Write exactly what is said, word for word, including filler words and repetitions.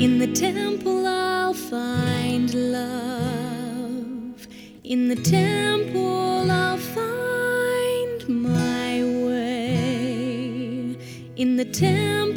In the temple I'll find love. In the temple I'll find my way. In the temple